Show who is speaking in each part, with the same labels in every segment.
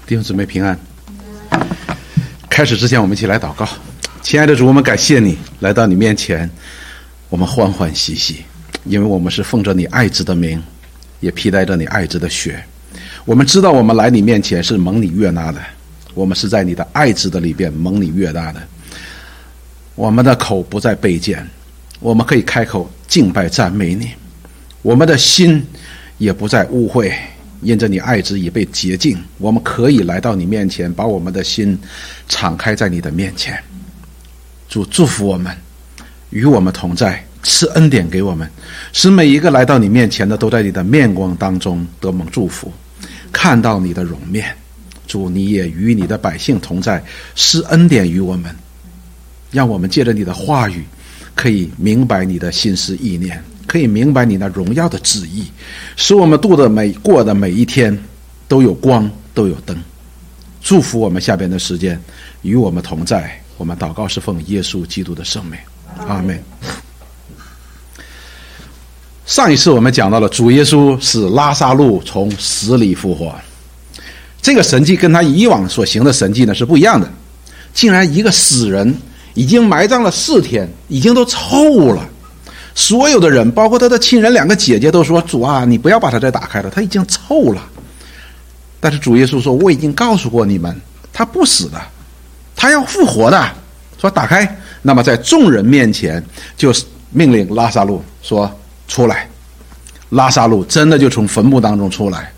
Speaker 1: 弟兄姊妹平安。开始之前，我们一起来祷告。亲爱的主，我们感谢你来到你面前，我们欢欢喜喜，因为我们是奉着你爱子的名，也披戴着你爱子的血。我们知道我们来你面前是蒙你悦纳的，我们是在你的爱子的里边蒙你悦纳的。我们的口不再卑贱，我们可以开口敬拜赞美你。我们的心也不再污秽，因着你爱子已被洁净，我们可以来到你面前，把我们的心敞开在你的面前。主祝福我们，与我们同在，赐恩典给我们，使每一个来到你面前的都在你的面光当中得蒙祝福，看到你的容面。主，你也与你的百姓同在，施恩典于我们，让我们借着你的话语可以明白你的心思意念，可以明白你那荣耀的旨意，使我们过的每一天都有光，都有灯。祝福我们下边的时间与我们同在。我们祷告是奉耶稣基督的圣名，阿们。上一次我们讲到了主耶稣使拉撒路从死里复活，这个神迹跟他以往所行的神迹呢是不一样的。竟然一个死人已经埋葬了4天，已经都臭了，所有的人包括他的亲人2个姐姐都说，主啊，你不要把它再打开了，他已经臭了。但是主耶稣说，我已经告诉过你们，他不死的，他要复活的。说打开，那么在众人面前就命令拉撒路说出来。拉撒路真的就从坟墓当中出来，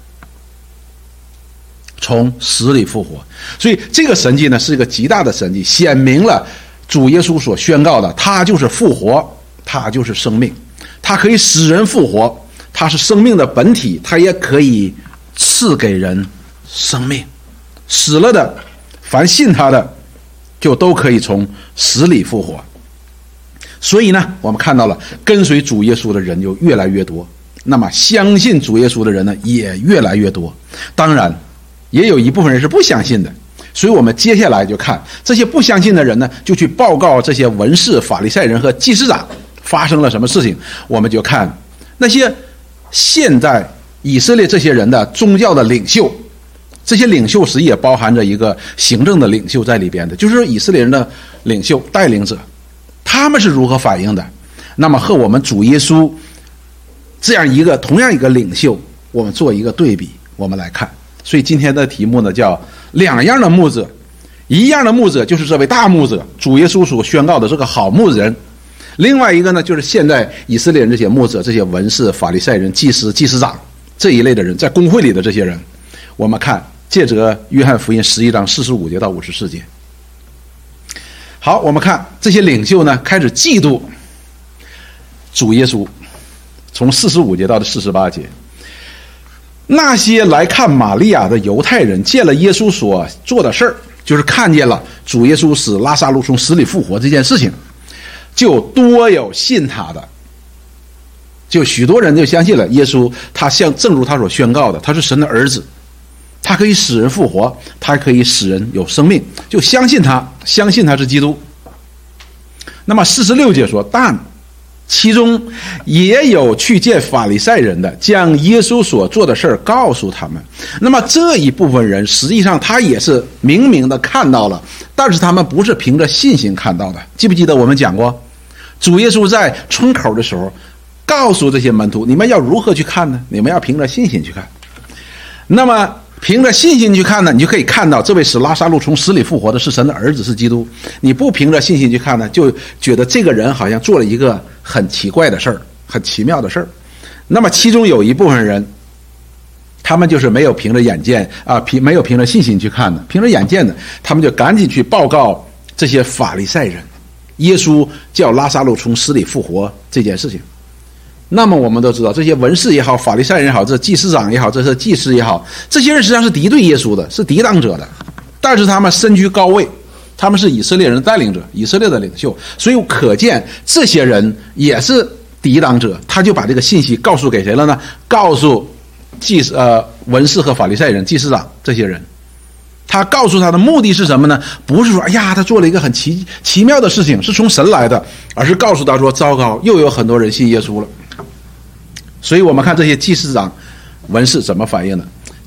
Speaker 1: 从死里复活。所以这个神迹呢是一个极大的神迹，显明了主耶稣所宣告的，他就是复活，他就是生命，他可以使人复活，他是生命的本体，他也可以赐给人生命。死了的，凡信他的就都可以从死里复活。所以呢，我们看到了跟随主耶稣的人就越来越多，那么相信主耶稣的人呢也越来越多。当然也有一部分人是不相信的，所以我们接下来就看这些不相信的人呢，就去报告这些文士、法利赛人和祭司长发生了什么事情。我们就看那些现在以色列这些人的宗教的领袖，这些领袖实际也包含着一个行政的领袖在里边的，就是以色列人的领袖带领者，他们是如何反应的。那么和我们主耶稣这样一个同样一个领袖，我们做一个对比，我们来看。所以今天的题目呢叫2样的牧者。一样的牧者就是这位大牧者，主耶稣所宣告的这个好牧人。另外一个呢就是现在以色列人这些牧者，这些文士、法利赛人、祭司、祭司长这一类的人，在公会里的这些人。我们看借着约翰福音11章45节到54节。好，我们看这些领袖呢开始嫉妒主耶稣，从45节到48节。那些来看玛利亚的犹太人见了耶稣所做的事儿，就是看见了主耶稣使拉撒路从死里复活这件事情，就多有信他的，就许多人就相信了耶稣，他正如他所宣告的，他是神的儿子，他可以使人复活，他可以使人有生命，就相信他是基督。那么46节说，但其中也有去见法利赛人的，将耶稣所做的事儿告诉他们。那么这一部分人实际上他也是明明的看到了，但是他们不是凭着信心看到的。记不记得我们讲过，主耶稣在村口的时候告诉这些门徒，你们要如何去看呢？你们要凭着信心去看。那么凭着信心去看呢，你就可以看到这位使拉撒路从死里复活的是神的儿子，是基督。你不凭着信心去看呢，就觉得这个人好像做了一个很奇怪的事儿，很奇妙的事儿。那么其中有一部分人，他们就是没有凭着眼见没有凭着信心去看的，凭着眼见的，他们就赶紧去报告这些法利赛人，耶稣叫拉撒路从死里复活这件事情。那么我们都知道，这些文士也好，法利赛人也好，这祭司长也好，这是祭司也好，这些人实际上是敌对耶稣的，是抵挡者的，但是他们身居高位，他们是以色列人的带领者，以色列的领袖，所以可见这些人也是抵挡者。他就把这个信息告诉给谁了呢？告诉文士和法利赛人、祭司长这些人。他告诉他的目的是什么呢？不是说哎呀他做了一个很奇妙的事情，是从神来的，而是告诉他说糟糕，又有很多人信耶稣了。所以我们看这些祭司长、文士怎么反应的。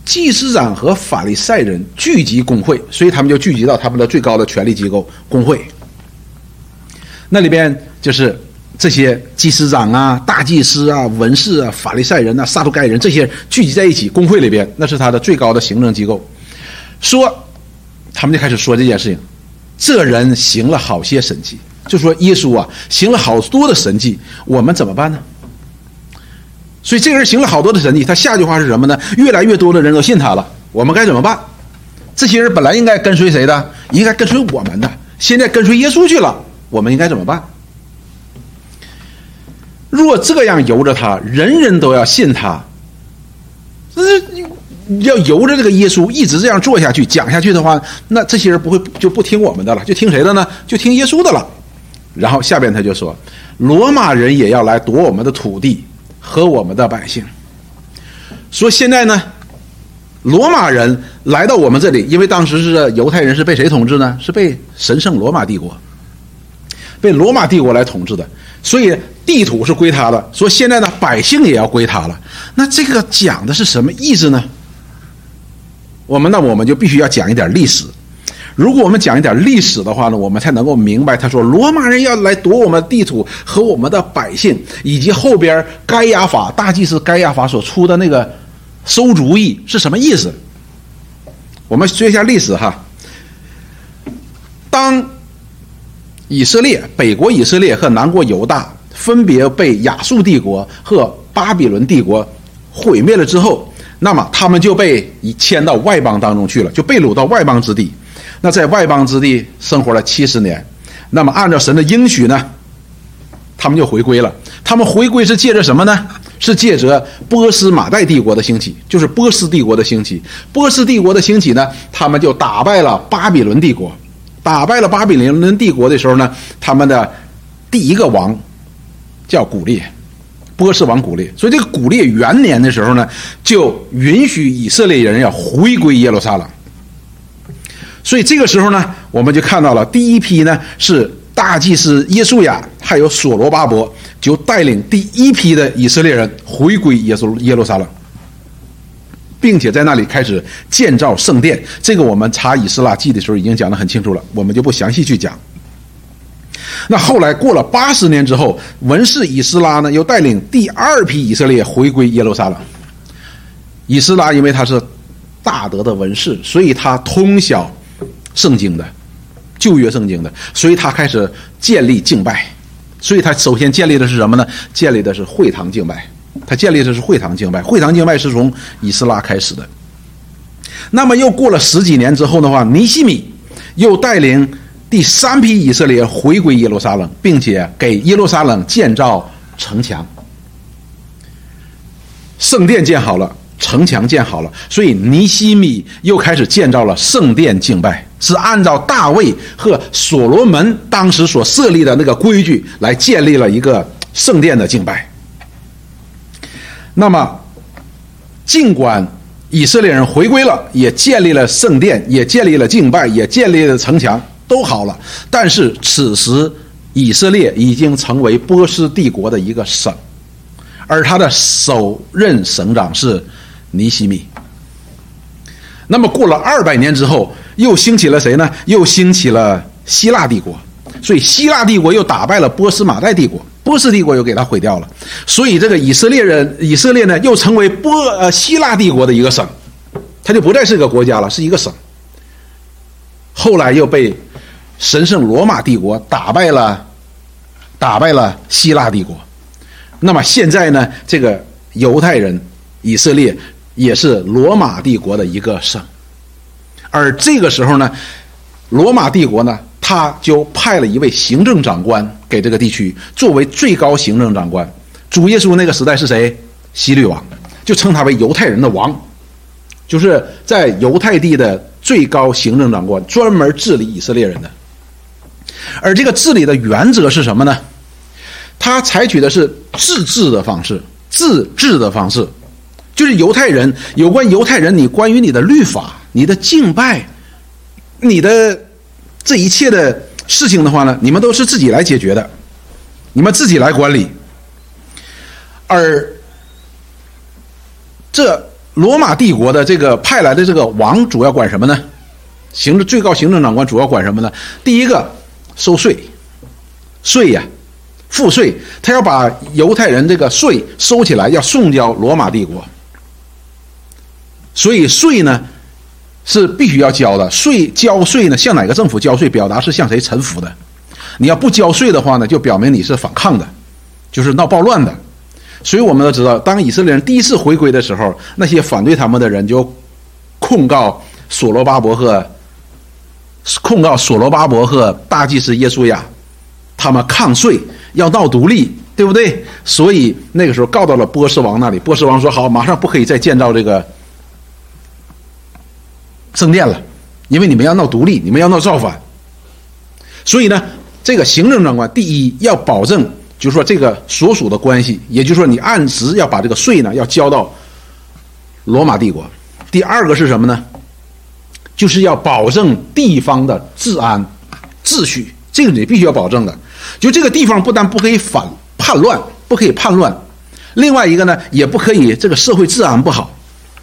Speaker 1: 祭司长和法利赛人聚集公会，所以他们就聚集到他们的最高的权力机构公会。那里边就是这些祭司长啊、大祭司啊、文士啊、法利赛人啊、撒都该人，这些聚集在一起，公会里边，那是他的最高的行政机构。他们就开始说这件事情，这人行了好些神迹，就说耶稣啊行了好多的神迹，我们怎么办呢？所以这个人行了好多的神迹，他下句话是什么呢？越来越多的人都信他了，我们该怎么办？这些人本来应该跟随谁的？应该跟随我们的，现在跟随耶稣去了，我们应该怎么办？若这样由着他，人人都要信他，要由着这个耶稣一直这样做下去讲下去的话，那这些人就不听我们的了，就听谁的呢？就听耶稣的了。然后下边他就说，罗马人也要来夺我们的土地和我们的百姓。说现在呢，罗马人来到我们这里，因为当时是犹太人是被谁统治呢？是被神圣罗马帝国，被罗马帝国来统治的，所以地土是归他的。说现在呢，百姓也要归他了。那这个讲的是什么意思呢？我们就必须要讲一点历史。如果我们讲一点历史的话呢，我们才能够明白他说罗马人要来夺我们的地土和我们的百姓，以及后边该亚法大祭司该亚法所出的那个馊主意是什么意思。我们学一下历史哈。当以色列北国以色列和南国犹大分别被亚述帝国和巴比伦帝国毁灭了之后，那么他们就被迁到外邦当中去了，就被掳到外邦之地。那在外邦之地生活了70年，那么按照神的应许呢，他们就回归了。他们回归是借着什么呢？是借着波斯马代帝国的兴起，就是波斯帝国的兴起。波斯帝国的兴起呢，他们就打败了巴比伦帝国。打败了巴比伦帝国的时候呢，他们的第一个王叫古列，波斯王古列。所以这个古列元年的时候呢，就允许以色列人要回归耶路撒冷。所以这个时候呢，我们就看到了第一批呢是大祭司耶稣亚还有所罗巴伯，就带领第一批的以色列人回归耶路撒冷，并且在那里开始建造圣殿。这个我们查以斯拉记的时候已经讲得很清楚了，我们就不详细去讲。那后来过了80年之后，文士以斯拉呢又带领第二批以色列回归耶路撒冷。以斯拉因为他是大德的文士，所以他通晓圣经的旧约圣经的，所以他开始建立敬拜。所以他首先建立的是什么呢？建立的是会堂敬拜。他建立的是会堂敬拜，会堂敬拜是从以斯拉开始的。那么又过了10几年之后的话，尼希米又带领第3批以色列回归耶路撒冷，并且给耶路撒冷建造城墙。圣殿建好了，城墙建好了，所以尼希米又开始建造了圣殿敬拜，是按照大卫和所罗门当时所设立的那个规矩来建立了一个圣殿的敬拜。那么尽管以色列人回归了，也建立了圣殿，也建立了敬拜，也建立了城墙，都好了，但是此时以色列已经成为波斯帝国的一个省，而他的首任省长是尼希米。那么过了200年之后，又兴起了谁呢？又兴起了希腊帝国。所以希腊帝国又打败了波斯马代帝国，波斯帝国又给他毁掉了。所以这个以色列呢又成为希腊帝国的一个省，他就不再是个国家了，是一个省。后来又被神圣罗马帝国打败了希腊帝国。那么现在呢，这个犹太人以色列也是罗马帝国的一个省。而这个时候呢，罗马帝国呢，他就派了一位行政长官给这个地区，作为最高行政长官。主耶稣那个时代是谁？希律王，就称他为犹太人的王，就是在犹太地的最高行政长官，专门治理以色列人的。而这个治理的原则是什么呢？他采取的是自治的方式，就是有关犹太人，你关于你的律法、你的敬拜、你的这一切的事情的话呢，你们都是自己来解决的，你们自己来管理。而这罗马帝国的这个派来的这个王主要管什么呢？最高行政长官主要管什么呢？第一个，收税，赋税，他要把犹太人这个税收起来，要送交罗马帝国。所以税呢是必须要交的，交税呢向哪个政府交税，表达是向谁臣服的。你要不交税的话呢，就表明你是反抗的，就是闹暴乱的。所以我们都知道，当以色列人第一次回归的时候，那些反对他们的人就控告所罗巴伯和大祭司耶稣亚，他们抗税要闹独立，对不对？所以那个时候告到了波斯王那里，波斯王说好，马上不可以再建造这个圣殿了，因为你们要闹独立，你们要闹造反。所以呢，这个行政长官第一要保证，就是说这个所属的关系，也就是说你按时要把这个税呢要交到罗马帝国。第二个是什么呢？就是要保证地方的治安秩序，这个你必须要保证的。就这个地方不但不可以叛乱，另外一个呢也不可以这个社会治安不好。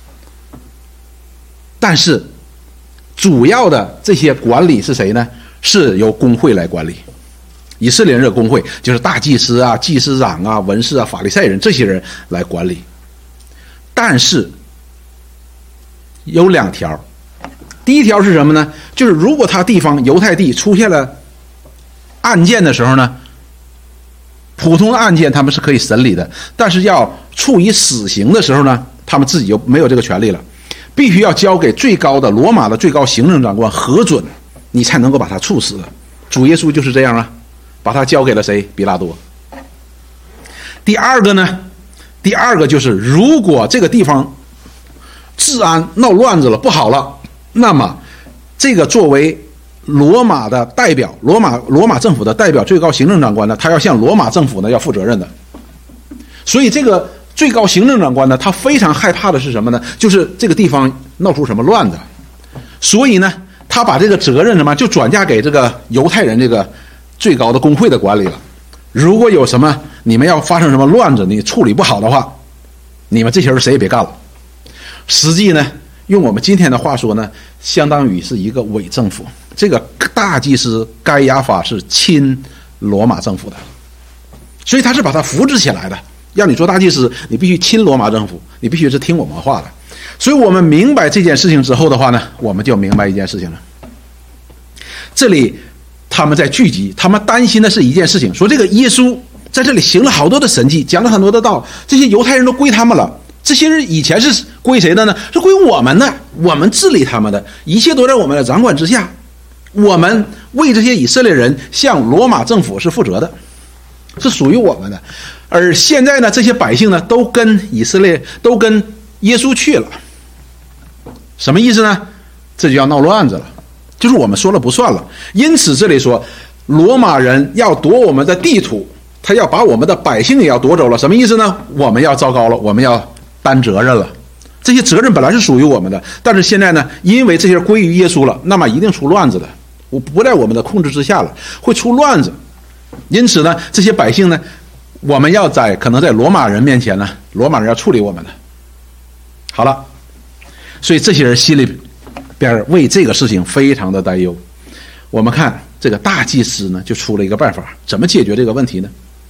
Speaker 1: 但是主要的这些管理是谁呢？是由公会来管理。以色列人的公会就是大祭司啊、祭司长啊、文士啊、法利赛人这些人来管理。但是有2条，第一条是什么呢？就是如果他地方犹太地出现了案件的时候呢，普通的案件他们是可以审理的，但是要处以死刑的时候呢，他们自己就没有这个权利了，必须要交给罗马的最高行政长官核准，你才能够把他处死的。主耶稣就是这样啊，把他交给了谁？比拉多。第二个呢？第二个就是如果这个地方治安闹乱子了，不好了，那么这个作为罗马的代表，罗马政府的代表最高行政长官呢，他要向罗马政府呢要负责任的。所以这个最高行政长官呢，他非常害怕的是什么呢？就是这个地方闹出什么乱子。所以呢，他把这个责任什么就转嫁给这个犹太人这个最高的公会的管理了。如果有什么你们要发生什么乱子，你处理不好的话，你们这些人谁也别干了。实际呢，用我们今天的话说呢，相当于是一个伪政府。这个大祭司该亚法是亲罗马政府的，所以他是把他扶植起来的。要你做大祭司，你必须亲罗马政府，你必须是听我们话的。所以我们明白这件事情之后的话呢，我们就明白一件事情了。这里他们在聚集，他们担心的是一件事情，说这个耶稣在这里行了好多的神迹，讲了很多的道，这些犹太人都归他们了。这些人以前是归谁的呢？是归我们的，我们治理他们的，一切都在我们的掌管之下。我们为这些以色列人向罗马政府是负责的，是属于我们的。而现在呢，这些百姓呢都跟耶稣去了，什么意思呢？这就要闹乱子了，就是我们说了不算了。因此这里说罗马人要夺我们的地土，他要把我们的百姓也要夺走了，什么意思呢？我们要糟糕了，我们要担责任了。这些责任本来是属于我们的，但是现在呢，因为这些归于耶稣了，那么一定出乱子的，我不在我们的控制之下了，会出乱子。因此呢，这些百姓呢，我们要可能在罗马人面前呢，罗马人要处理我们的。好了，所以这些人心里边为这个事情非常的担忧。我们看这个大祭司呢，就出了一个办法，怎么解决这个问题呢？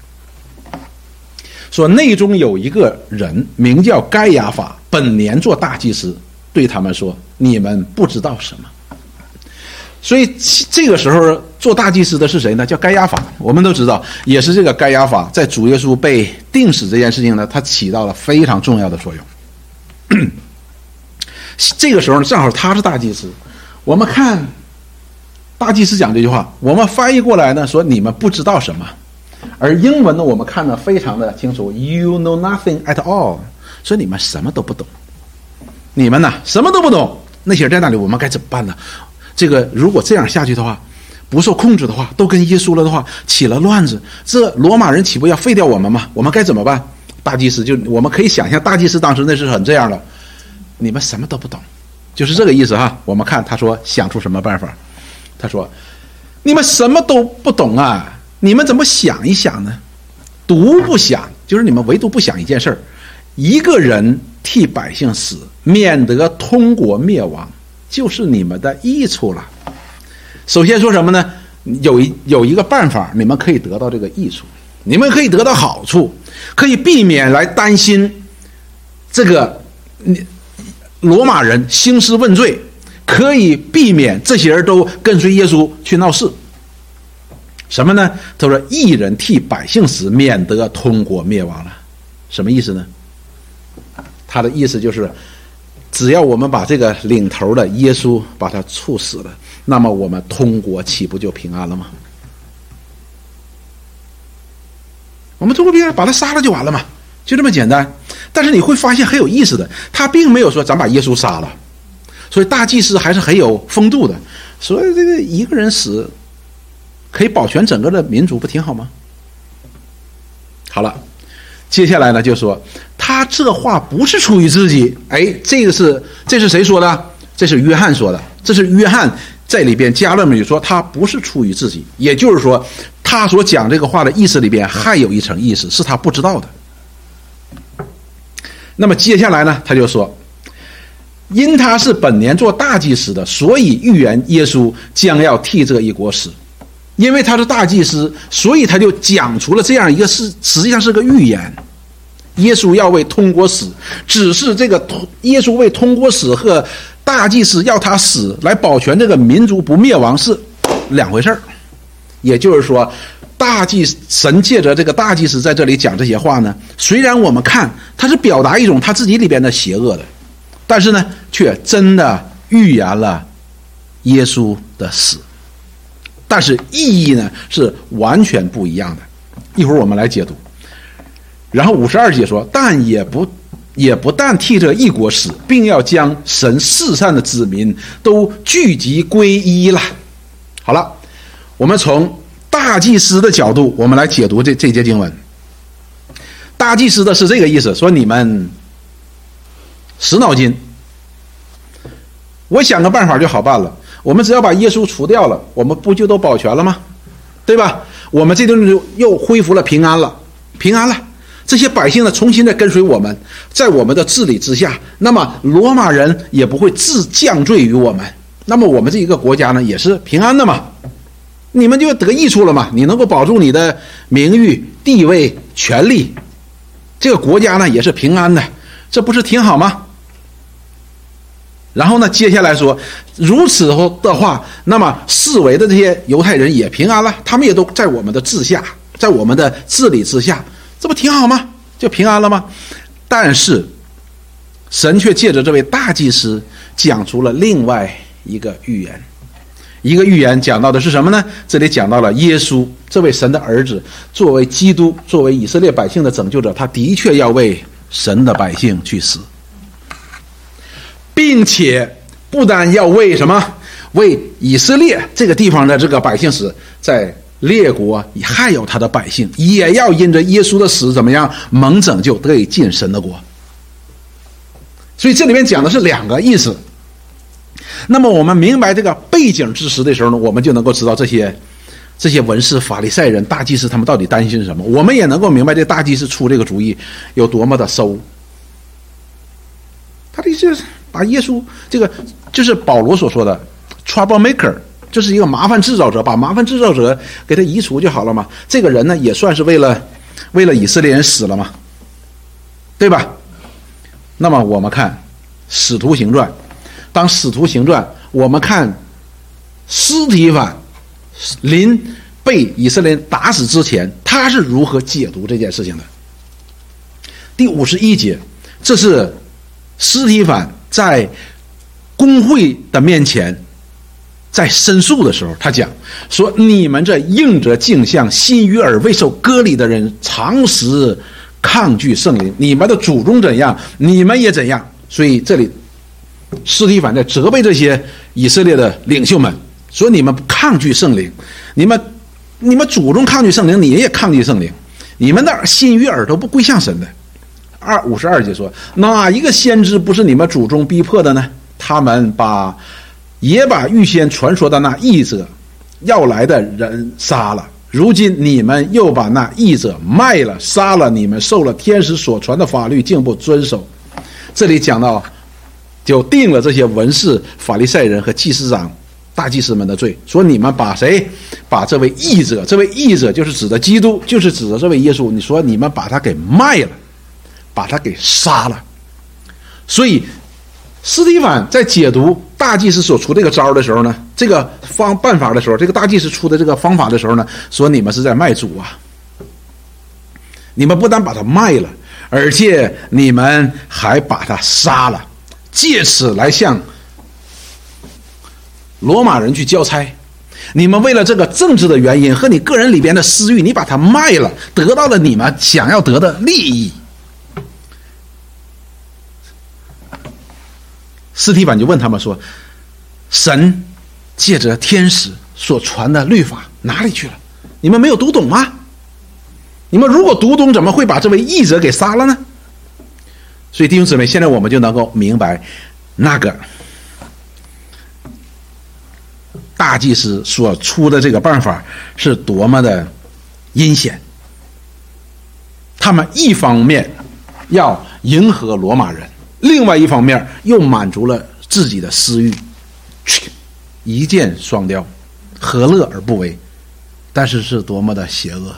Speaker 1: 说内中有一个人名叫该亚法，本年做大祭司，对他们说：你们不知道什么。所以这个时候做大祭司的是谁呢？叫该亚法。我们都知道，也是这个该亚法在主耶稣被钉死这件事情呢，他起到了非常重要的作用。这个时候呢，正好他是大祭司。我们看大祭司讲这句话，我们翻译过来呢，说你们不知道什么。而英文呢，我们看得非常的清楚 ，You know nothing at all， 说你们什么都不懂，你们呢什么都不懂。那些人在那里，我们该怎么办呢？这个如果这样下去的话，不受控制的话，都跟耶稣了的话，起了乱子，这罗马人岂不要废掉我们吗？我们该怎么办？大祭司我们可以想象，大祭司当时那是很这样的，你们什么都不懂，就是这个意思哈。我们看他说想出什么办法，他说你们什么都不懂啊。你们怎么想一想呢？独不想，就是你们唯独不想一件事儿， 一个人替百姓死，免得通国灭亡，就是你们的益处了。首先说什么呢？有一个办法，你们可以得到这个益处，你们可以得到好处，可以避免来担心这个罗马人兴师问罪，可以避免这些人都跟随耶稣去闹事。什么呢？他说一人替百姓死，免得通国灭亡了。什么意思呢？他的意思就是只要我们把这个领头的耶稣把他处死了，那么我们通国岂不就平安了吗？我们通国平安，把他杀了就完了嘛，就这么简单。但是你会发现很有意思的，他并没有说咱把耶稣杀了，所以大祭司还是很有风度的，所以这个一个人死可以保全整个的民族，不挺好吗？好了，接下来呢就说他这话不是出于自己。这是谁说的？这是约翰说的。这是约翰在里边加了句说他不是出于自己，也就是说他所讲这个话的意思里边还有一层意思是他不知道的。那么接下来呢他就说，因他是本年做大祭司的，所以预言耶稣将要替这一国死。因为他是大祭司，所以他就讲出了这样一个事，实际上是个预言，耶稣要为通国死，只是这个耶稣为通国死和大祭司要他死来保全这个民族不灭亡是两回事。也就是说神借着这个大祭司在这里讲这些话呢，虽然我们看他是表达一种他自己里边的邪恶的，但是呢却真的预言了耶稣的死，但是意义呢是完全不一样的。一会儿我们来解读。然后52节说，但也不但替这一国死，并要将神世上的子民都聚集归一了。好了，我们从大祭司的角度我们来解读这节经文。大祭司的是这个意思，说你们死脑筋，我想个办法就好办了，我们只要把耶稣除掉了，我们不就都保全了吗？对吧？我们这顿就又恢复了平安了，这些百姓呢重新的跟随我们，在我们的治理之下，那么罗马人也不会自降罪于我们，那么我们这一个国家呢也是平安的嘛，你们就得益处了嘛，你能够保住你的名誉、地位、权利，这个国家呢也是平安的，这不是挺好吗？然后呢接下来说，如此的话，那么四围的这些犹太人也平安了，他们也都在我们的治下，在我们的治理之下，这不挺好吗？就平安了吗？但是神却借着这位大祭司讲出了另外一个预言。一个预言讲到的是什么呢？这里讲到了耶稣这位神的儿子，作为基督，作为以色列百姓的拯救者，他的确要为神的百姓去死，并且不但要为什么？为以色列这个地方的这个百姓死，在列国还有他的百姓也要因着耶稣的死怎么样蒙拯救，得以进神的国。所以这里面讲的是两个意思。那么我们明白这个背景知识的时候呢，我们就能够知道这些文士、法利赛人、大祭司他们到底担心什么，我们也能够明白这大祭司出这个主意有多么的馊。他的意思是把耶稣这个就是保罗所说的 trouble maker， 这是一个麻烦制造者，把麻烦制造者给他移除就好了嘛。这个人呢也算是为了以色列人死了嘛，对吧？那么我们看使徒行传，当使徒行传我们看司提反临被以色列人打死之前，他是如何解读这件事情的。第51节，这是司提反在公会的面前在申诉的时候，他讲说，你们这应着镜像心与耳未受割礼的人，常时抗拒圣灵，你们的祖宗怎样，你们也怎样。所以这里司提反在责备这些以色列的领袖们，说你们抗拒圣灵，你们祖宗抗拒圣灵，你也抗拒圣灵，你们的心与耳都不归向神的。52节说，哪一个先知不是你们祖宗逼迫的呢？他们也把预先传说的那义者要来的人杀了， 如今你们又把那义者卖了，杀了，你们受了天使所传的法律，竟不遵守。这里讲到就定了这些文士、法利赛人和祭司长、大祭司们的罪，说你们把谁？把这位义者，这位义者就是指的基督，就是指的这位耶稣，你说你们把他给卖了，把他给杀了。所以司提反在解读大祭司所出这个招的时候呢，这个办法的时候，这个大祭司出的这个方法的时候呢，说你们是在卖主啊！你们不但把他卖了，而且你们还把他杀了，借此来向罗马人去交差。你们为了这个政治的原因和你个人里边的私欲，你把他卖了，得到了你们想要得的利益。司提反就问他们说，神借着天使所传的律法哪里去了？你们没有读懂吗？你们如果读懂，怎么会把这位义者给杀了呢？所以弟兄姊妹，现在我们就能够明白那个大祭司所出的这个办法是多么的阴险。他们一方面要迎合罗马人，另外一方面又满足了自己的私欲，一箭双雕，何乐而不为？但是是多么的邪恶。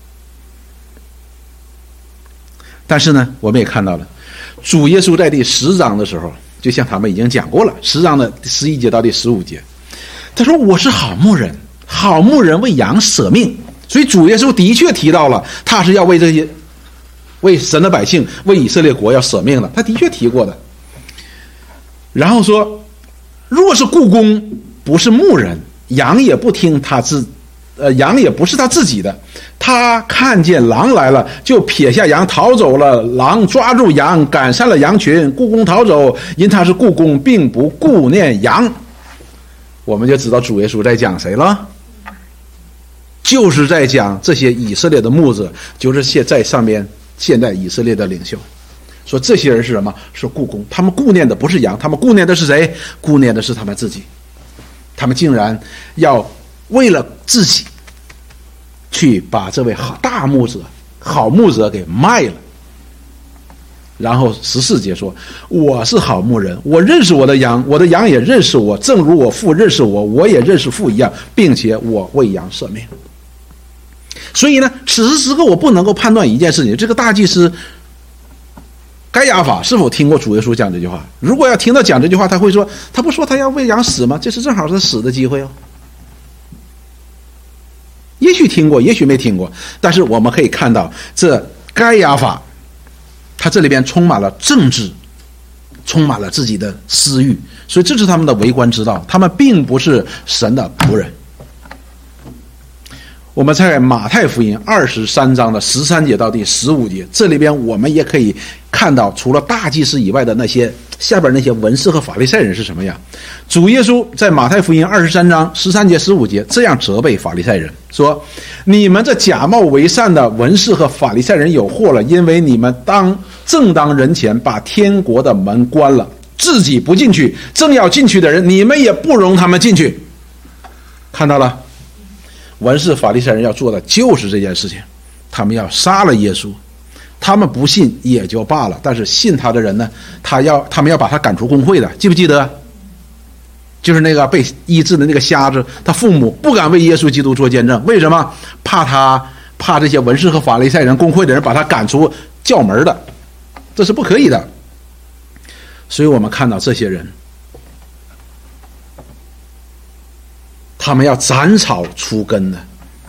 Speaker 1: 但是呢，我们也看到了，主耶稣在第10章的时候，就像他们已经讲过了，10章的11节到第15节，他说我是好牧人，好牧人为羊舍命。所以主耶稣的确提到了他是要为这些为神的百姓，为以色列国要舍命的，他的确提过的。然后说，若是雇工不是牧人，羊也不听他羊也不是他自己的，他看见狼来了，就撇下羊逃走了，狼抓住羊，赶散了羊群，雇工逃走，因他是雇工，并不顾念羊。我们就知道主耶稣在讲谁了，就是在讲这些以色列的牧者，就是现在以色列的领袖。说这些人是什么？是雇工，他们顾念的不是羊，他们顾念的是谁？顾念的是他们自己。他们竟然要为了自己去把这位大牧者、好牧者给卖了。然后14节说，我是好牧人，我认识我的羊，我的羊也认识我，正如我父认识我，我也认识父一样，并且我为羊舍命。所以呢，此时此刻我不能够判断一件事情，这个大祭司该亚法是否听过主耶稣讲这句话？如果要听到讲这句话，他会说，他不说他要为羊死吗？这是正好是死的机会哦。也许听过，也许没听过，但是我们可以看到，这该亚法他这里边充满了政治，充满了自己的私欲，所以这是他们的为官之道，他们并不是神的仆人。我们在马太福音23章的13节到第15节，这里边我们也可以看到，除了大祭司以外的那些下边那些文士和法利赛人是什么样。主耶稣在马太福音23章13节15节这样责备法利赛人说，你们这假冒为善的文士和法利赛人有祸了，因为你们正当人前把天国的门关了，自己不进去，正要进去的人你们也不容他们进去。看到了，文士法利赛人要做的就是这件事情，他们要杀了耶稣，他们不信也就罢了，但是信他的人呢，他们要把他赶出公会的，记不记得？就是那个被医治的那个瞎子，他父母不敢为耶稣基督做见证，为什么？怕这些文士和法利赛人公会的人把他赶出教门的，这是不可以的。所以我们看到这些人，他们要斩草除根的。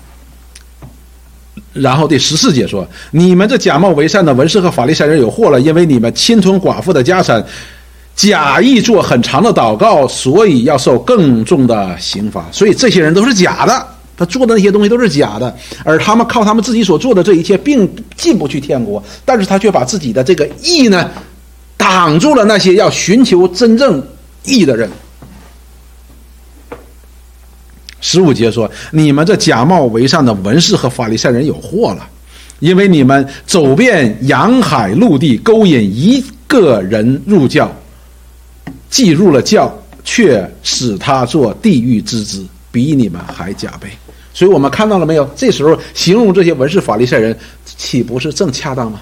Speaker 1: 然后第14节说，你们这假冒为善的文士和法利赛人有祸了，因为你们侵吞寡妇的家产，假意做很长的祷告，所以要受更重的刑罚。所以这些人都是假的，他做的那些东西都是假的，而他们靠他们自己所做的这一切并进不去天国，但是他却把自己的这个义呢挡住了那些要寻求真正义的人。15节说，你们这假冒为善的文士和法利赛人有祸了，因为你们走遍洋海陆地，勾引一个人入教，既入了教，却使他做地狱之子，比你们还加倍。 所以我们看到了没有？这时候形容这些文士法利赛人，岂不是正恰当吗？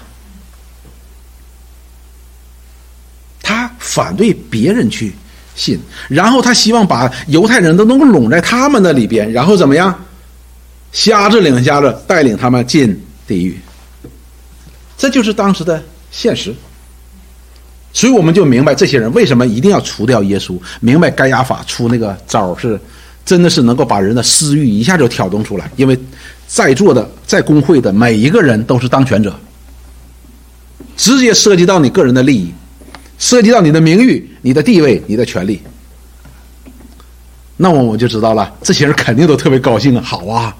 Speaker 1: 他反对别人去信，然后他希望把犹太人都能够拢在他们的里边，然后怎么样？瞎子领瞎子，带领他们进地狱。这就是当时的现实。所以我们就明白这些人为什么一定要除掉耶稣，明白该亚法出那个招是真的是能够把人的私欲一下就挑动出来，因为在座的在公会的每一个人都是当权者，直接涉及到你个人的利益，涉及到你的名誉、你的地位、你的权利。那我们就知道了，这些人肯定都特别高兴啊，好啊。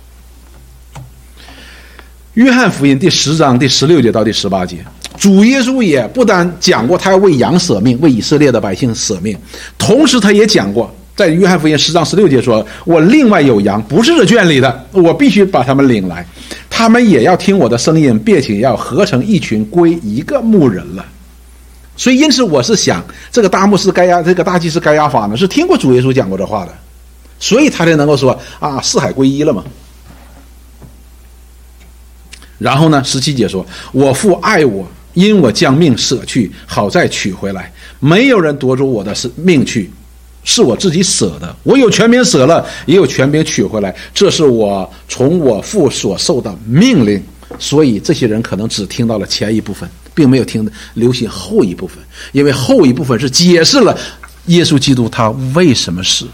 Speaker 1: 约翰福音第10章第16节到第18节，主耶稣也不单讲过他要为羊舍命，为以色列的百姓舍命，同时他也讲过，在约翰福音10章16节说，我另外有羊不是这圈里的，我必须把他们领来，他们也要听我的声音，并且要合成一群归一个牧人了。所以因此我是想，这个大祭司该亚法呢是听过主耶稣讲过这话的，所以他才能够说啊，四海归一了嘛。然后呢17节说，我父爱我，因我将命舍去，好再取回来，没有人夺走我的命去，是我自己舍的，我有权柄舍了，也有权柄取回来，这是我从我父所受的命令。所以这些人可能只听到了前一部分，并没有留心后一部分，因为后一部分是解释了耶稣基督他为什么死，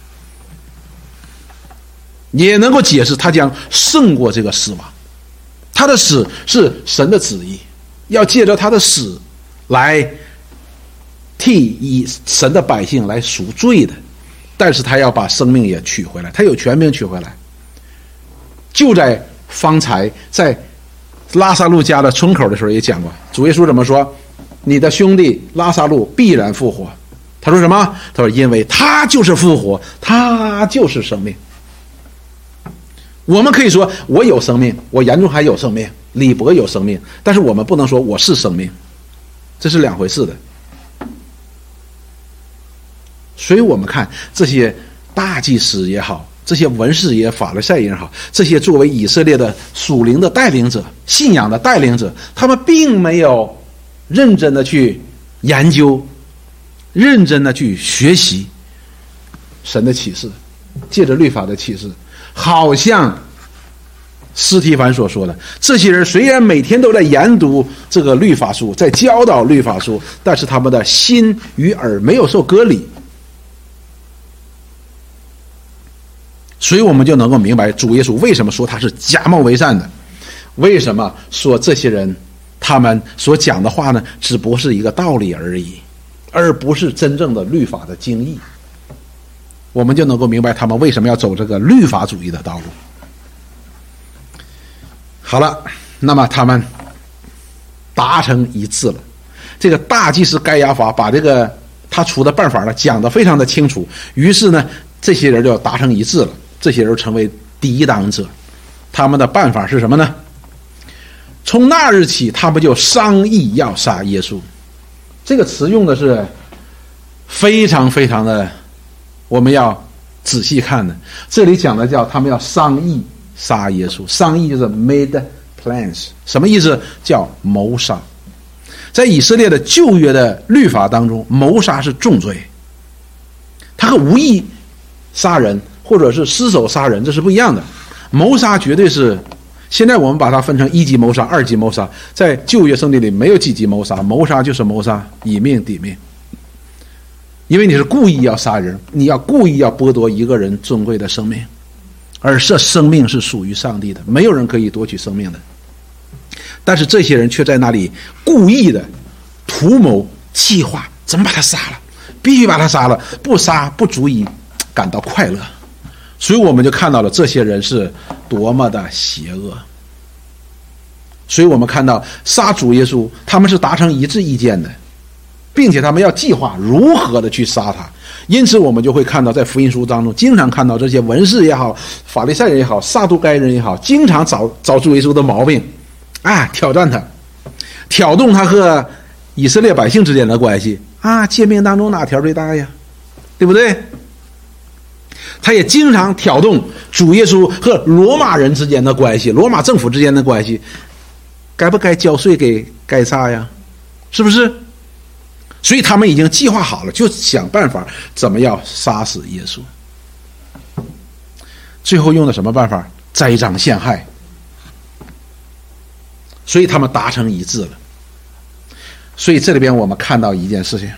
Speaker 1: 也能够解释他将胜过这个死亡。他的死是神的旨意，要借着他的死来替神的百姓来赎罪的，但是他要把生命也取回来，他有权柄取回来。就在方才在拉撒路家的村口的时候也讲过，主耶稣怎么说？你的兄弟拉撒路必然复活。他说什么？他说因为他就是复活，他就是生命。我们可以说我有生命，我严仲还有生命，李博有生命，但是我们不能说我是生命，这是两回事的。所以我们看这些大祭司也好，这些文士也法利赛人也好，这些作为以色列的属灵的带领者、信仰的带领者，他们并没有认真的去研究，认真的去学习神的启示，借着律法的启示。好像司提反所说的，这些人虽然每天都在研读这个律法书，在教导律法书，但是他们的心与耳没有受割礼。所以我们就能够明白主耶稣为什么说他是假冒为善的，为什么说这些人他们所讲的话呢，只不过是一个道理而已，而不是真正的律法的精义。我们就能够明白他们为什么要走这个律法主义的道路。好了，那么他们达成一致了。这个大祭司该亚法把这个他出的办法呢讲得非常的清楚，于是呢这些人就达成一致了，这些人成为抵挡者。他们的办法是什么呢？从那日起，他们就商议要杀耶稣。这个词用的是非常非常的，我们要仔细看的。这里讲的叫他们要商议杀耶稣，商议就是 made plans， 什么意思？叫谋杀。在以色列的旧约的律法当中，谋杀是重罪，它和无意杀人或者是失手杀人这是不一样的。谋杀绝对是，现在我们把它分成1级谋杀、2级谋杀，在旧约圣经里没有几级谋杀，谋杀就是谋杀，以命抵命。因为你是故意要杀人，你要故意要剥夺一个人尊贵的生命，而这生命是属于上帝的，没有人可以夺取生命的。但是这些人却在那里故意的图谋计划，怎么把他杀了，必须把他杀了，不杀不足以感到快乐。所以我们就看到了这些人是多么的邪恶。所以我们看到杀主耶稣，他们是达成一致意见的，并且他们要计划如何的去杀他。因此我们就会看到在福音书当中经常看到这些文士也好，法利赛人也好，撒都该人也好，经常找主耶稣的毛病啊，挑战他，挑动他和以色列百姓之间的关系啊，诫命当中哪条最大呀？对不对？ 他也经常挑动主耶稣和罗马人之间的关系，罗马政府之间的关系，该不该交税给该撒呀？是不是？所以他们已经计划好了，就想办法怎么样杀死耶稣。最后用的什么办法？栽赃陷害。所以他们达成一致了。所以这里边我们看到一件事情，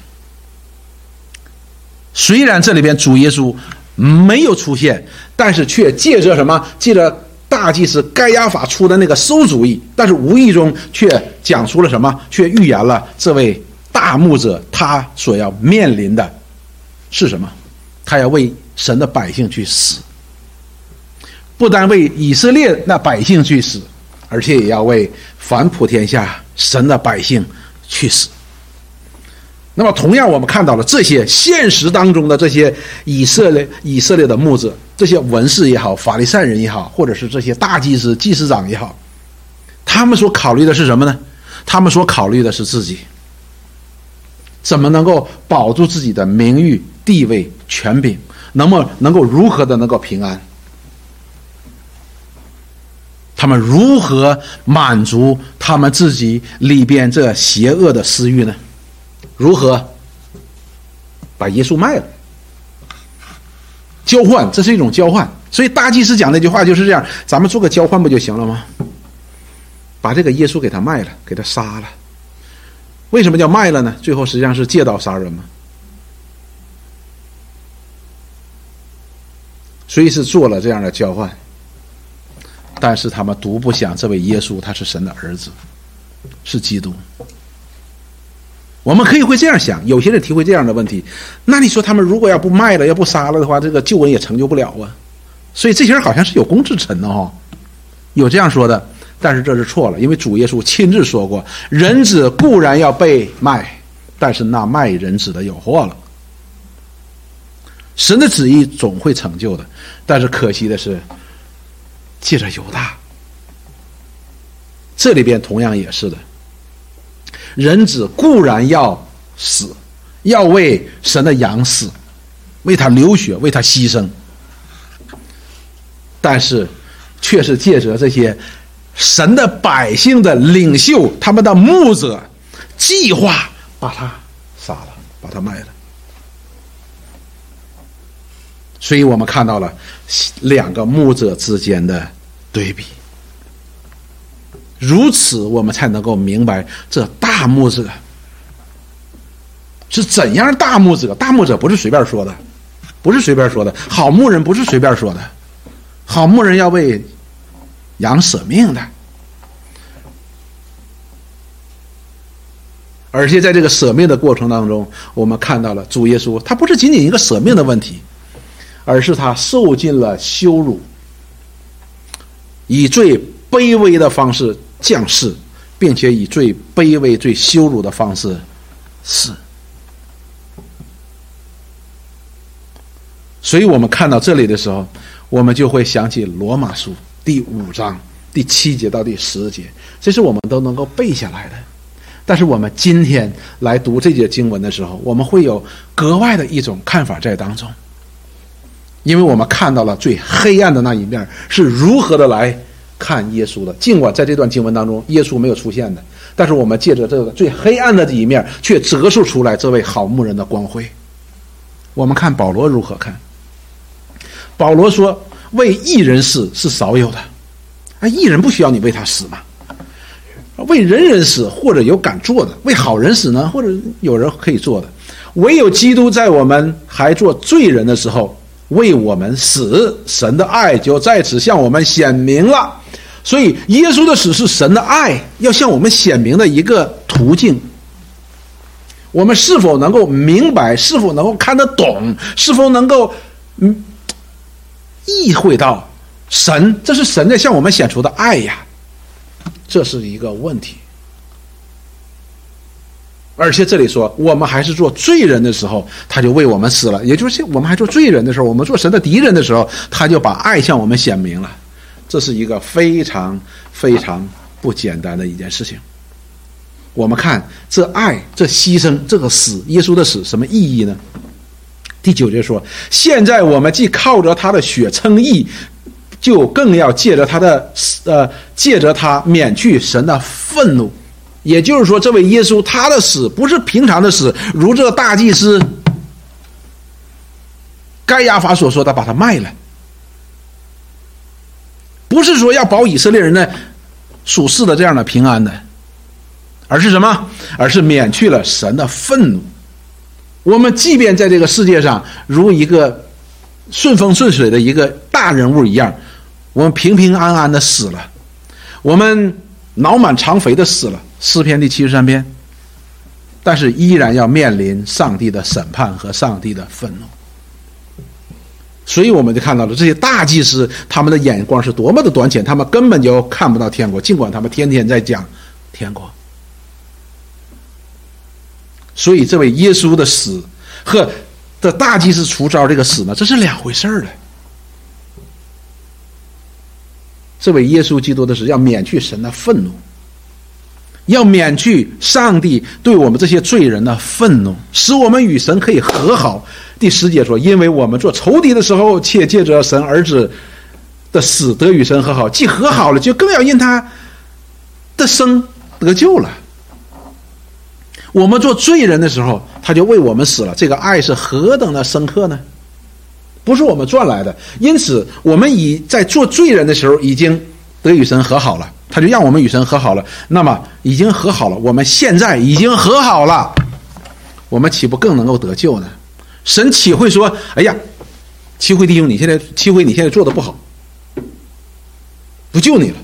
Speaker 1: 虽然这里边主耶稣没有出现，但是却借着什么？借着大祭司该亚法出的那个馊主意，但是无意中却讲出了什么？却预言了这位大牧者他所要面临的是什么？他要为神的百姓去死，不单为以色列那百姓去死，而且也要为反普天下神的百姓去死。那么同样我们看到了这些现实当中的这些以色列的牧者，这些文士也好，法利赛人也好，或者是这些大祭司祭司长也好，他们所考虑的是什么呢？他们所考虑的是自己怎么能够保住自己的名誉、地位、权柄，能够如何的能够平安，他们如何满足他们自己里边这邪恶的私欲呢？如何把耶稣卖了？交换，这是一种交换。所以大祭司讲那句话就是这样，咱们做个交换不就行了吗？把这个耶稣给他卖了，给他杀了。为什么叫卖了呢？最后实际上是借刀杀人嘛。所以是做了这样的交换。但是他们独不想这位耶稣他是神的儿子，是基督。我们可以会这样想，有些人提出这样的问题，那你说他们如果要不卖了，要不杀了的话，这个救恩也成就不了啊。所以这些人好像是有功之臣的哦，有这样说的，但是这是错了，因为主耶稣亲自说过，人子固然要被卖，但是那卖人子的有祸了。神的旨意总会成就的，但是可惜的是借着犹大，这里边同样也是的，人子固然要死，要为神的羊死，为他流血，为他牺牲，但是却是借着这些神的百姓的领袖，他们的牧者计划把他杀了，把他卖了。所以我们看到了两个牧者之间的对比，如此我们才能够明白这大牧者是怎样大牧者。大牧者不是随便说的，不是随便说的，好牧人不是随便说的，好牧人要为羊舍命的。而且在这个舍命的过程当中，我们看到了主耶稣他不是仅仅一个舍命的问题，而是他受尽了羞辱，以最卑微的方式降世，并且以最卑微最羞辱的方式死。所以我们看到这里的时候，我们就会想起罗马书第5章第7节到第10节，这是我们都能够背下来的。但是我们今天来读这节经文的时候，我们会有格外的一种看法在当中，因为我们看到了最黑暗的那一面是如何的来看耶稣的。尽管在这段经文当中耶稣没有出现的，但是我们借着这个最黑暗的这一面却折射出来这位好牧人的光辉。我们看保罗如何看。保罗说，为义人死是少有的，义人不需要你为他死嘛。为人人死，或者有敢做的；为好人死呢，或者有人可以做的。唯有基督在我们还做罪人的时候为我们死，神的爱就在此向我们显明了。所以耶稣的死是神的爱要向我们显明的一个途径。我们是否能够明白，是否能够看得懂，是否能够意会到神，这是神在向我们显出的爱呀，这是一个问题。而且这里说我们还是做罪人的时候他就为我们死了，也就是我们还做罪人的时候，我们做神的敌人的时候，他就把爱向我们显明了。这是一个非常非常不简单的一件事情。我们看这爱，这牺牲，这个死，耶稣的死什么意义呢？ 第9节说，现在我们既靠着他的血称义，就更要借着他免去神的愤怒。也就是说，这位耶稣他的死不是平常的死，如这大祭司该亚法所说的把他卖了，不是说要保以色列人的属世的这样的平安的，而是什么？而是免去了神的愤怒。我们即便在这个世界上如一个顺风顺水的一个大人物一样，我们平平安安的死了，我们脑满肠肥的死了，诗篇第73篇，但是依然要面临上帝的审判和上帝的愤怒。所以我们就看到了这些大祭司，他们的眼光是多么的短浅，他们根本就看不到天国，尽管他们天天在讲天国。所以这位耶稣的死和的大祭司除招这个死呢，这是两回事儿的。这位耶稣基督的死要免去神的愤怒，要免去上帝对我们这些罪人的愤怒，使我们与神可以和好。第10节说，因为我们做仇敌的时候，且借着神儿子的死得与神和好，既和好了，就更要因他的生得救了。我们做罪人的时候，他就为我们死了，这个爱是何等的深刻呢？不是我们赚来的。因此我们在做罪人的时候已经得与神和好了，他就让我们与神和好了。那么已经和好了，我们现在已经和好了，我们岂不更能够得救呢？神岂会说，哎呀，七辉弟兄，你现在做的不好，不救你了。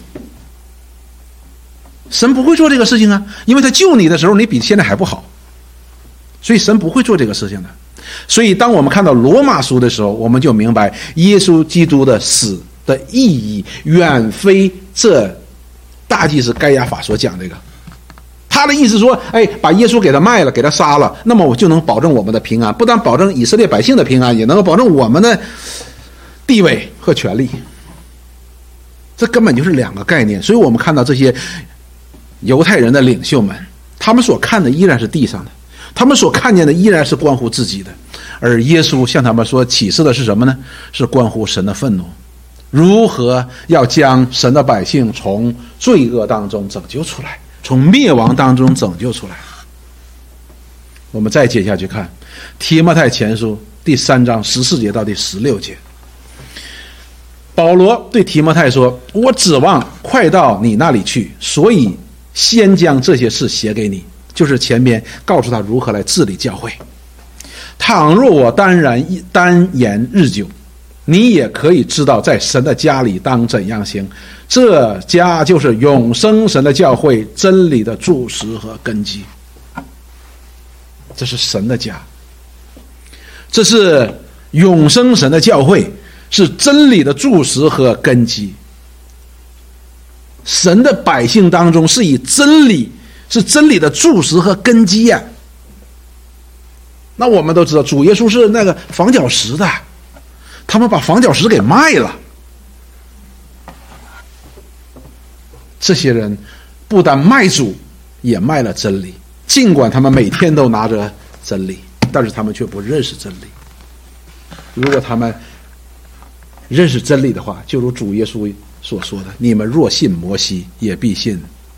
Speaker 1: 神不会做这个事情啊，因为他救你的时候你比现在还不好，所以神不会做这个事情的。所以当我们看到罗马书的时候，我们就明白耶稣基督的死的意义远非这大祭司该亚法所讲这个。他的意思说，把耶稣给他卖了，给他杀了，那么我就能保证我们的平安，不但保证以色列百姓的平安，也能够保证我们的地位和权利。这根本就是两个概念。所以我们看到这些犹太人的领袖们，他们所看的依然是地上的，他们所看见的依然是关乎自己的，而耶稣向他们说启示的是什么呢？是关乎神的愤怒，如何要将神的百姓从罪恶当中拯救出来，从灭亡当中拯救出来。我们再接下去看提摩太前书第3章14节到第16节。保罗对提摩太说，我指望快到你那里去，所以先将这些事写给你，就是前边告诉他如何来治理教会。倘若我单言日久，你也可以知道在神的家里当怎样行。这家就是永生神的教会，真理的柱石和根基。这是神的家，这是永生神的教会，是真理的柱石和根基。神的百姓当中是以真理，是真理的柱石和根基呀。那我们都知道主耶稣是那个房角石的，他们把房角石给卖了。这些人不但卖主，也卖了真理。尽管他们每天都拿着真理，但是他们却不认识真理。如果他们认识真理的话，就如主耶稣所说的，你们若信摩西，也必信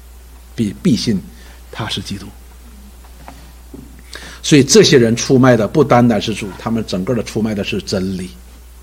Speaker 1: 他是基督。所以这些人出卖的不单单是主，他们整个的出卖的是真理。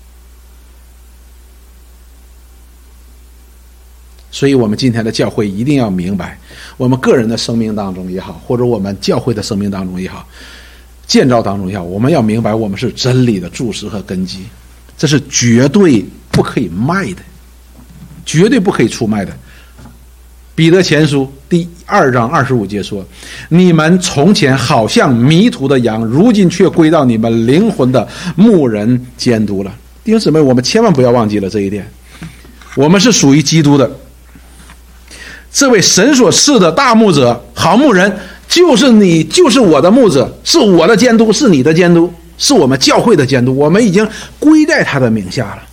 Speaker 1: 所以我们今天的教会一定要明白，我们个人的生命当中也好，或者我们教会的生命当中也好，建造当中也好，我们要明白我们是真理的柱石和根基，这是绝对不可以卖的，绝对不可以出卖的。彼得前书第2章25节说，你们从前好像迷途的羊，如今却归到你们灵魂的牧人监督了。弟兄姊妹，我们千万不要忘记了这一点，我们是属于基督的，这位神所赐的大牧者，好牧人，就是你，就是我的牧者，是我的监督，是你的监督，是我们教会的监督，我们已经归在他的名下了，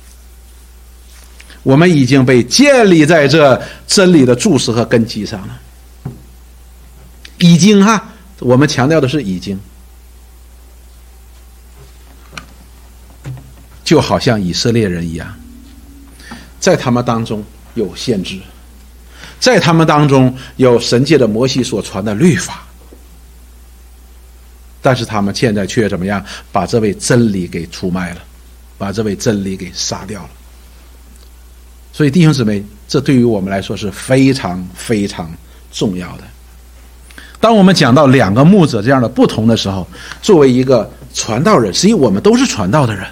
Speaker 1: 我们已经被建立在这真理的柱石和根基上了。已经我们强调的是已经。 就好像以色列人一样，在他们当中有先知，在他们当中有神借着摩西所传的律法，但是他们现在却怎么样？把这位真理给出卖了，把这位真理给杀掉了。所以弟兄姊妹，这对于我们来说是非常非常重要的。当我们讲到两个牧者这样的不同的时候，作为一个传道人，实际我们都是传道的人，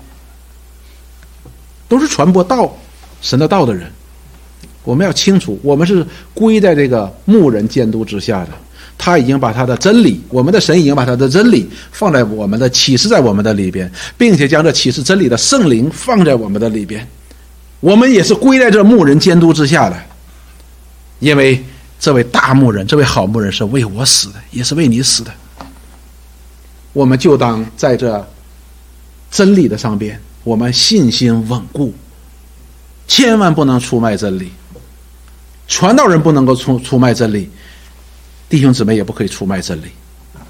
Speaker 1: 都是传播道神的道的人。我们要清楚，我们是归在这个牧人监督之下的，他已经把他的真理，我们的神已经把他的真理放在我们的启示在我们的里边，并且将这启示真理的圣灵放在我们的里边。我们也是归在这牧人监督之下的，因为这位大牧人，这位好牧人是为我死的，也是为你死的。我们就当在这真理的上边，我们信心稳固，千万不能出卖真理。传道人不能够出卖真理，弟兄姊妹也不可以出卖真理。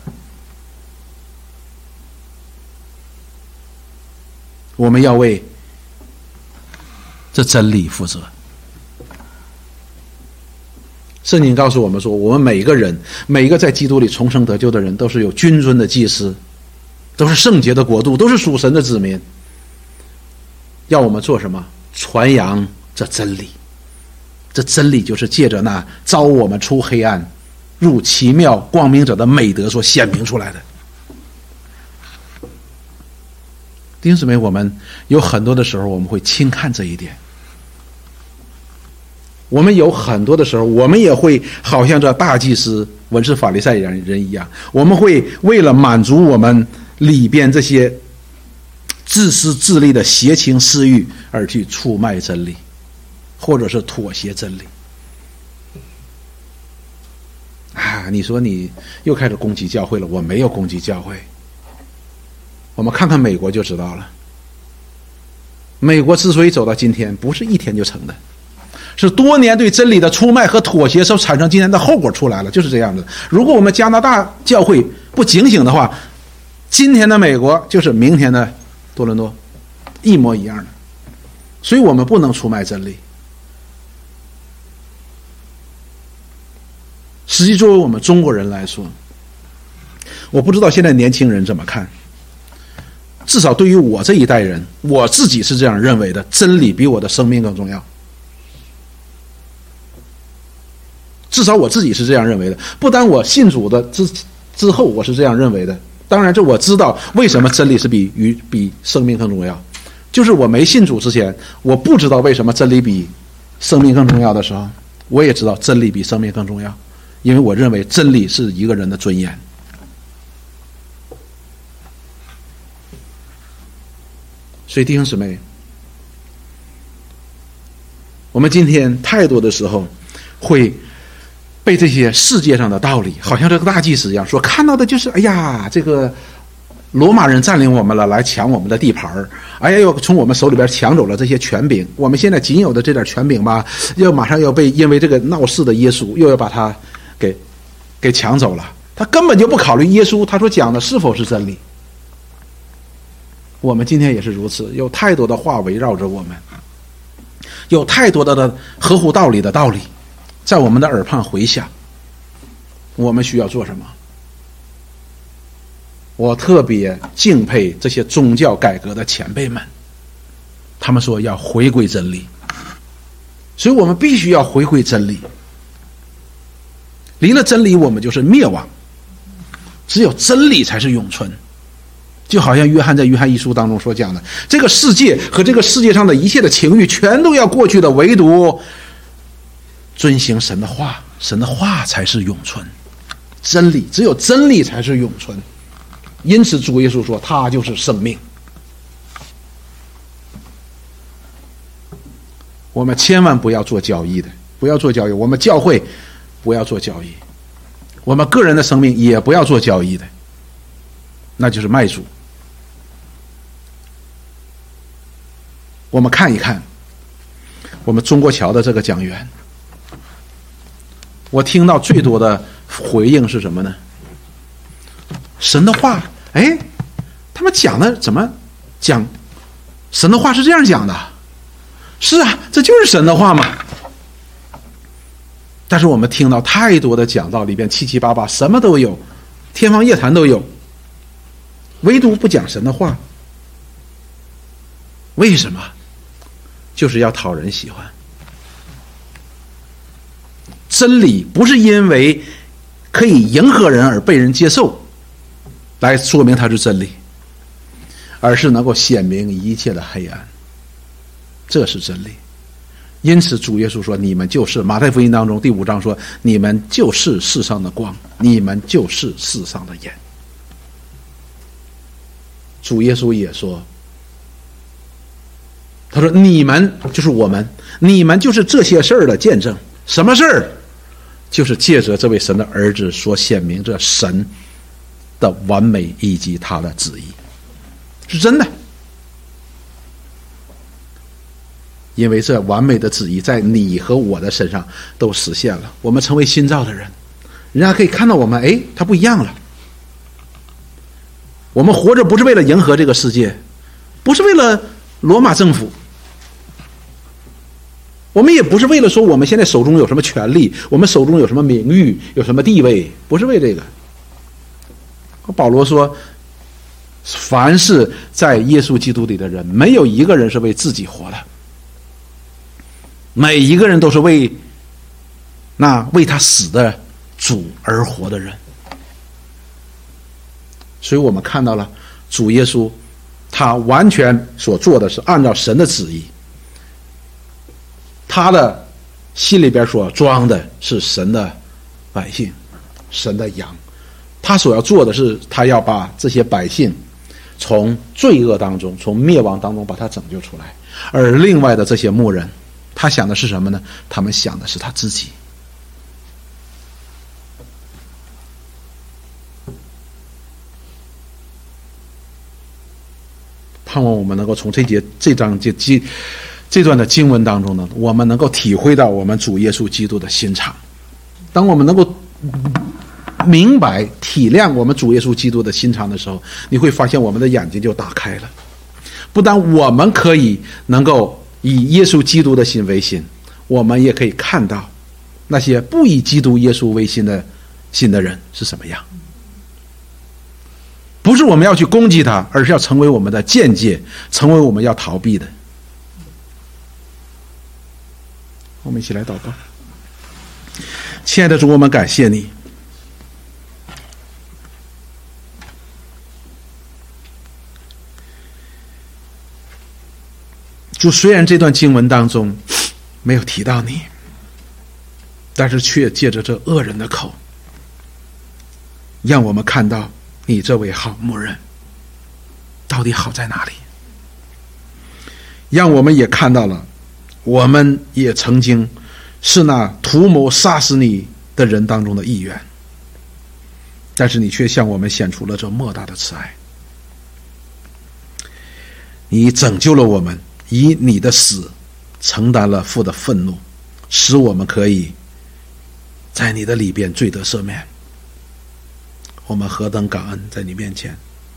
Speaker 1: 我们要为这真理负责。圣经告诉我们说，我们每个人，每一个在基督里重生得救的人，都是有君尊的祭司，都是圣洁的国度，都是属神的子民。要我们做什么？传扬这真理。这真理就是借着那召我们出黑暗入奇妙光明者的美德所显明出来的。弟兄姊妹，我们有很多的时候我们会轻看这一点，我们有很多的时候我们也会好像这大祭司文士法利赛人一样，我们会为了满足我们里边这些自私自利的邪情私欲而去出卖真理，或者是妥协真理。你说你又开始攻击教会了，我没有攻击教会。我们看看美国就知道了，美国之所以走到今天，不是一天就成的，是多年对真理的出卖和妥协所产生今天的后果出来了，就是这样的。如果我们加拿大教会不警醒的话，今天的美国就是明天的多伦多，一模一样的。所以我们不能出卖真理。实际作为我们中国人来说，我不知道现在年轻人怎么看，至少对于我这一代人，我自己是这样认为的，真理比我的生命更重要。至少我自己是这样认为的，不单我信主的之后我是这样认为的。当然这我知道为什么真理是比生命更重要，就是我没信主之前，我不知道为什么真理比生命更重要的时候，我也知道真理比生命更重要，因为我认为真理是一个人的尊严。所以弟兄姊妹，我们今天太多的时候会被这些世界上的道理，好像这个大祭司一样，说看到的就是哎呀，这个罗马人占领我们了，来抢我们的地盘，哎呀，又从我们手里边抢走了这些权柄，我们现在仅有的这点权柄吧，又马上要被因为这个闹事的耶稣又要把它给抢走了。他根本就不考虑耶稣他所讲的是否是真理。我们今天也是如此，有太多的话围绕着我们，有太多的合乎道理的道理在我们的耳畔回响。我们需要做什么？我特别敬佩这些宗教改革的前辈们，他们说要回归真理，所以我们必须要回归真理。离了真理我们就是灭亡，只有真理才是永存。就好像约翰在约翰一书当中所讲的，这个世界和这个世界上的一切的情欲全都要过去的，唯独遵行神的话，神的话才是永存。真理，只有真理才是永存。因此主耶稣说他就是生命。我们千万不要做交易的，不要做交易，我们教会不要做交易，我们个人的生命也不要做交易的，那就是卖主。我们看一看我们中国侨的这个讲员，我听到最多的回应是什么呢？神的话，他们讲的怎么讲神的话是这样讲的。是啊，这就是神的话嘛。但是我们听到太多的讲道里边七七八八，什么都有，天方夜谭都有，唯独不讲神的话。为什么？就是要讨人喜欢。真理不是因为可以迎合人而被人接受来说明它是真理，而是能够显明一切的黑暗，这是真理。因此主耶稣说，你们就是马太福音当中第5章说，你们就是世上的光，你们就是世上的盐。主耶稣也说，他说你们就是我们，你们就是这些事儿的见证。什么事儿？就是借着这位神的儿子所显明着神的完美以及他的旨意，是真的。因为这完美的旨意在你和我的身上都实现了，我们成为新造的人，人家可以看到我们，哎，他不一样了。我们活着不是为了迎合这个世界，不是为了罗马政府，我们也不是为了说我们现在手中有什么权利，我们手中有什么名誉，有什么地位，不是为这个。保罗说，凡是在耶稣基督里的人，没有一个人是为自己活的，每一个人都是为他死的主而活的人。所以我们看到了主耶稣，他完全所做的是按照神的旨意，他的心里边所装的是神的百姓，神的羊。他所要做的是，他要把这些百姓从罪恶当中，从灭亡当中把他拯救出来。而另外的这些牧人，他想的是什么呢？他们想的是他自己。盼望我们能够从这段的经文当中呢，我们能够体会到我们主耶稣基督的心肠。当我们能够明白体谅我们主耶稣基督的心肠的时候，你会发现我们的眼睛就打开了。不但我们可以能够以耶稣基督的心为心，我们也可以看到那些不以基督耶稣为心的人是什么样。不是我们要去攻击他，而是要成为我们的见解，成为我们要逃避的。我们一起来祷告。亲爱的主，我们感谢你，主，虽然这段经文当中没有提到你，但是却借着这恶人的口，让我们看到你这位好牧人到底好在哪里，让我们也看到了我们也曾经是那图谋杀死你的人当中的一员，但是你却向我们显出了这莫大的慈爱。你拯救了我们，以你的死承担了父的愤怒，使我们可以在你的里边罪得赦免。我们何等感恩在你面前，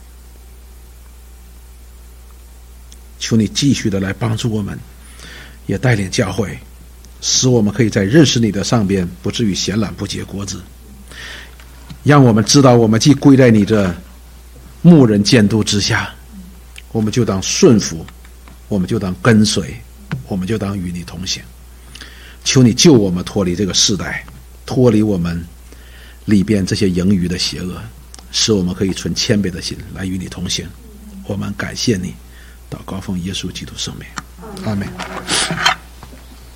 Speaker 1: 求你继续的来帮助我们，也带领教会，使我们可以在认识你的上边不至于闲懒不结果子，让我们知道我们既归在你这牧人监督之下，我们就当顺服，我们就当跟随，我们就当与你同行。求你救我们脱离这个世代，脱离我们里边这些盈余的邪恶，使我们可以存谦卑的心来与你同行。我们感谢你，祷告奉耶稣基督圣名，阿们。